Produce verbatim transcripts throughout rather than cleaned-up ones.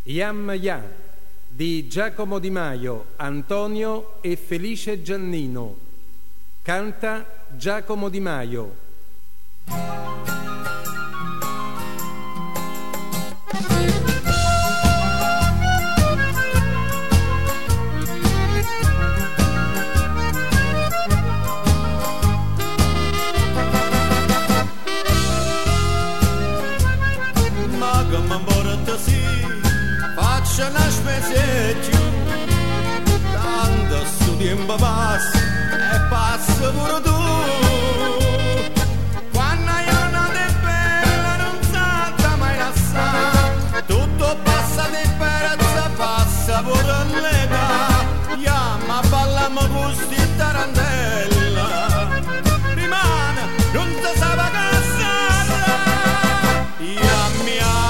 Yam Ya di Giacomo Di Maio, Antonio e Felice Giannino. Canta Giacomo Di Maio. Faccia una specie più, tanto sto tempo passa e passa pure tu. Quando io non è bella non salta mai lassare, tutto passa di perezza, passa pure l'età. Chiama, balliamo con sti tarantella, rimane, non si sa cassare. Yam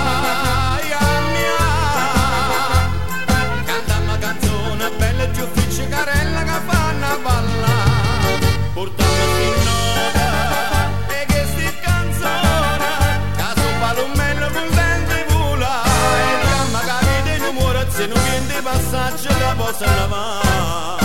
carella che fanno ballare, portando in nota e che sti canzone, caso palommello con dente vola, e chiama capite non muore se non viene passaggio da possa lavare.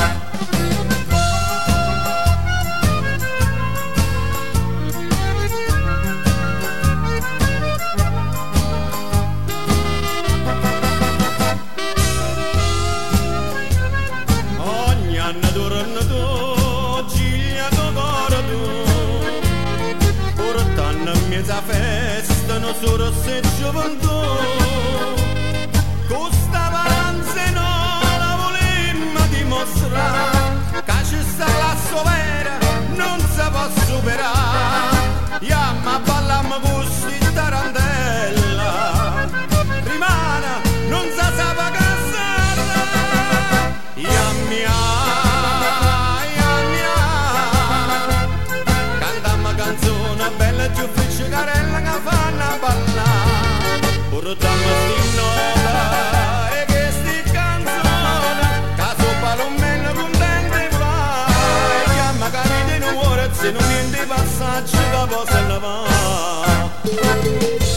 Mezza festa non solo se gioventù, questa varanza non la volemmo dimostrare, che ci sta la sovera non si può superare. Yamma ballammo con sti tarantella, rimane non si sa cassare. Yammia bella più fece carella che fanno ballare, portiamo sti nota e che sti canzone, caso palommello contente vai, chiama capite non muore se non niente passaggio che possa lavare.